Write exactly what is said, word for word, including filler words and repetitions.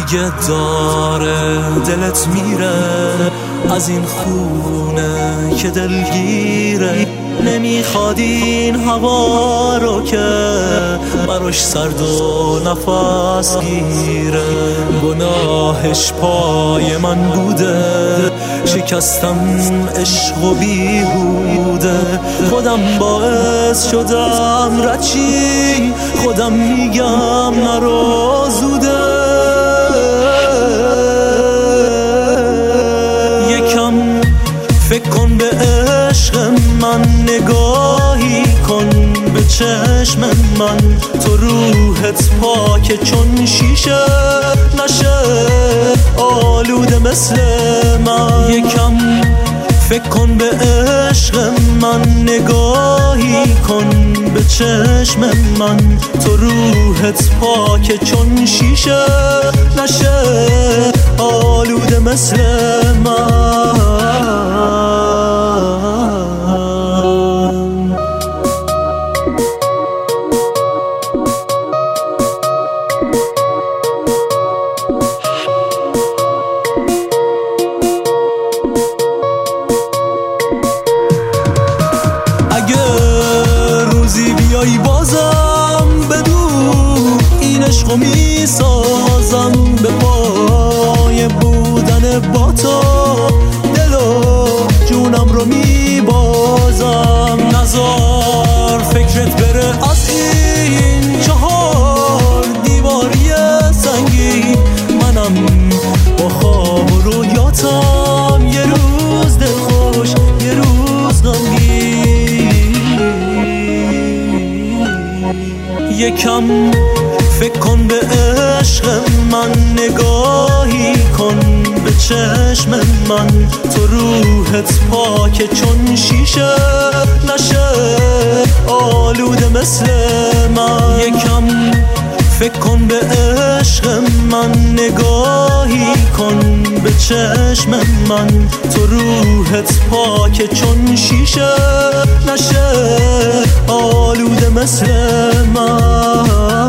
اگه داره دلت میره از این خونه که دلگیره، نمیخواد این هوا رو که براش سرد و نفس گیره. گناهش پای من بوده، شکستم عشق و بیهوده، خودم باعث شدم رچی، خودم میگم نرو زوده. یکم فکر کن به عشق من، نگاهی کن به چشم من، تو روحت پاکه چون شیشه نشه آلوده مثل من. یکم فکر کن به عشق من، نگاهی کن به چشم من، تو روحت پاکه چون شیشه نشه آلوده مثل من. بیایی بازم بدو این عشقو میسازم، به پای بودن با تو دل و جونم رو میبازم. نذار فکرت بره از این چهار دیواری سنگی، منم با خواب و رویاتم، یه روز دلخوش یه روز غمگین. یکم فکر کن به عشق من، نگاهی کن به چشم من، تو روحت پاکه چون شیشه نشه آلوده مثل من. یکم فکر کن به عشق من، نگاهی کن به چشم من، تو روحت پاکه چون شیشه نشه آلوده مثل من.